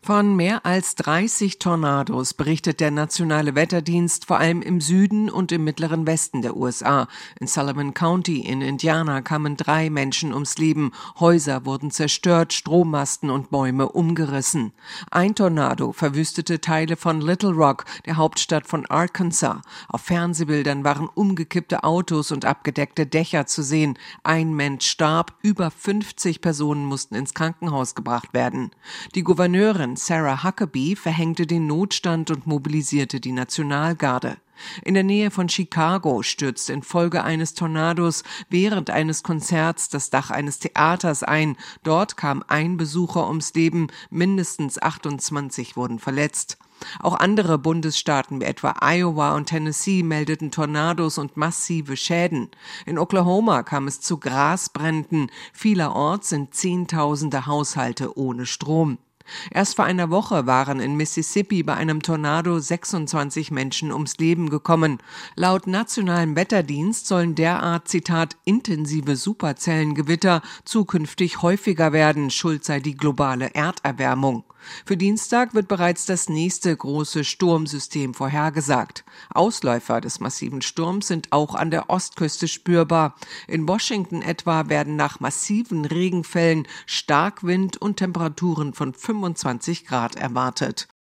Von mehr als 30 Tornados berichtet der Nationale Wetterdienst vor allem im Süden und im mittleren Westen der USA. In Sullivan County in Indiana kamen 3 Menschen ums Leben. Häuser wurden zerstört, Strommasten und Bäume umgerissen. Ein Tornado verwüstete Teile von Little Rock, der Hauptstadt von Arkansas. Auf Fernsehbildern waren umgekippte Autos und abgedeckte Dächer zu sehen. Ein Mensch starb, über 50 Personen mussten ins Krankenhaus gebracht werden. Die Gouverneurin Sarah Huckabee verhängte den Notstand und mobilisierte die Nationalgarde. In der Nähe von Chicago stürzte infolge eines Tornados während eines Konzerts das Dach eines Theaters ein. Dort kam ein Besucher ums Leben, mindestens 28 wurden verletzt. Auch andere Bundesstaaten wie etwa Iowa und Tennessee meldeten Tornados und massive Schäden. In Oklahoma kam es zu Grasbränden. Vielerorts sind Zehntausende Haushalte ohne Strom. Erst vor einer Woche waren in Mississippi bei einem Tornado 26 Menschen ums Leben gekommen. Laut nationalem Wetterdienst sollen derart, Zitat, intensive Superzellengewitter zukünftig häufiger werden. Schuld sei die globale Erderwärmung. Für Dienstag wird bereits das nächste große Sturmsystem vorhergesagt. Ausläufer des massiven Sturms sind auch an der Ostküste spürbar. In Washington etwa werden nach massiven Regenfällen Starkwind und Temperaturen von 25 Grad erwartet.